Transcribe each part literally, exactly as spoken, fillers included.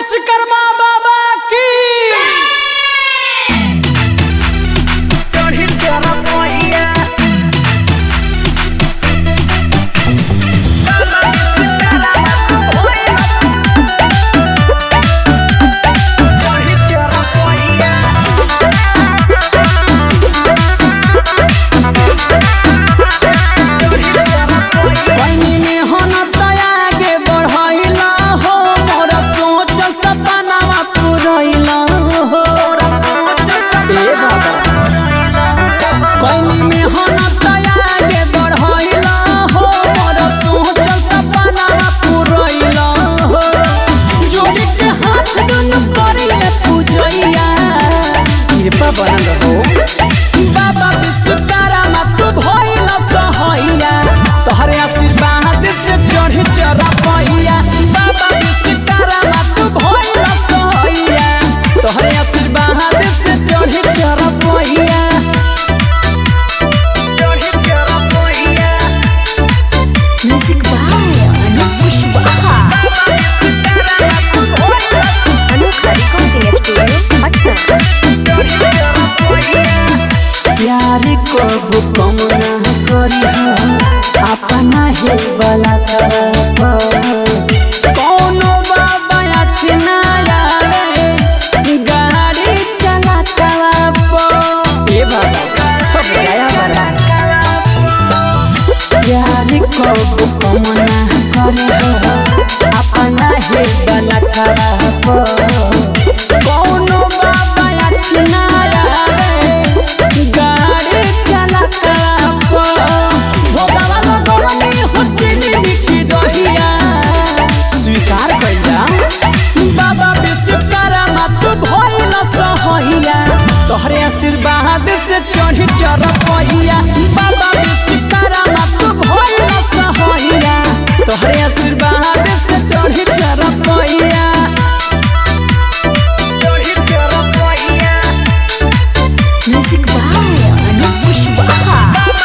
विश्वकर्मा बाबा की बनल हो बाबा विश्वकर्मा तू भइल सहैया तोहरे आशीर्वाद से चढ़ी चरपैया बाबा विश्वकर्मा तू भइल सहैया तोहरे आशीर्वाद से चढ़ी चरपैया चढ़ी चरपैया म्यूजिक बाय अनु पुष्पा अनु खरी को पटना प्यार को भूकम ना करी अपना हे वाला कोनो बाबा अच्छना यारे गाड़ी चलाता ए बाबा सब गया वाला प्यार को भूकम ना करी अपना हे वाला कोनो बाबा अच्छना तोहरे आशीर्वाद से चढ़ी चरपैया बाबा विश्वकर्मा तू भइल सहैया तोहरे आशीर्वाद से चढ़ी चरपैया चढ़ी चरपैया म्यूजिक बाय अनु पुष्पा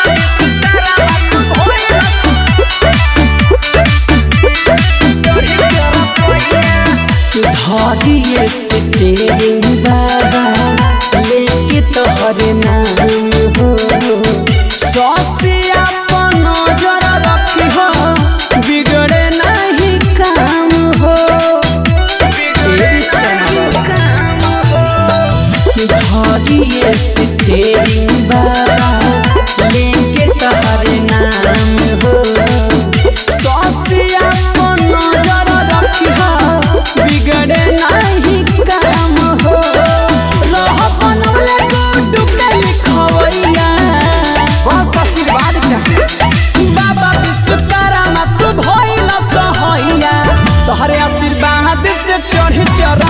धरिए से तेरिंग बाबा लेके तोहरे नाम हो ससिया पर नजर रखी हो बिगड़े नहीं काम हो धरिए से तेरिंग बाबा लेके तोहरे नाम हो ससिया पर नजर रखी हो बिगड़े नहीं काम हो रह बनले गुड्डू के लिखवैया बस आशीर्वाद चाहे बाबा विश्वकर्मा तू भइल सहैया तोहरे आशीर्वाद से चढ़ी चर